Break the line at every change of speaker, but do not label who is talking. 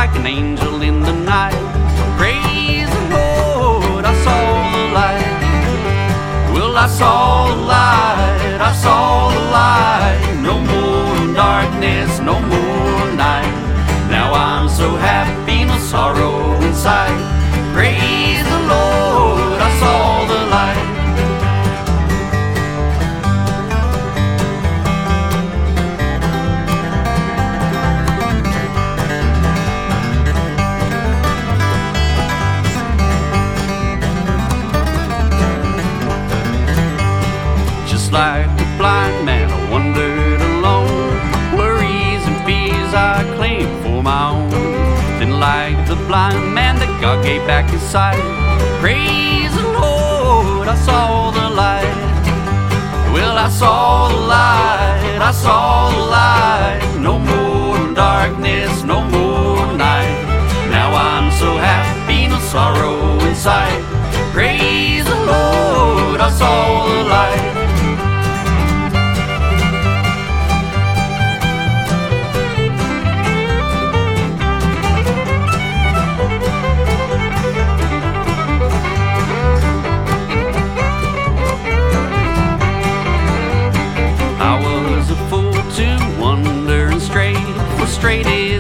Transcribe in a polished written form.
like an angel in the night. Praise the Lord, I saw the light. Well, I saw the light, I saw the light. No more darkness, no more night. Now I'm so happy, no sorrow inside. Praise the Lord, I saw the light. Just like the blind man, I wandered alone. Worries and fears I claimed for my own. Then like the blind man that God gave back his sight. Praise the Lord, I saw the light. Well, I saw the light, I saw the light. No more darkness, no more night. Now I'm so happy, no sorrow inside. Praise the Lord, I saw the light. Frustrated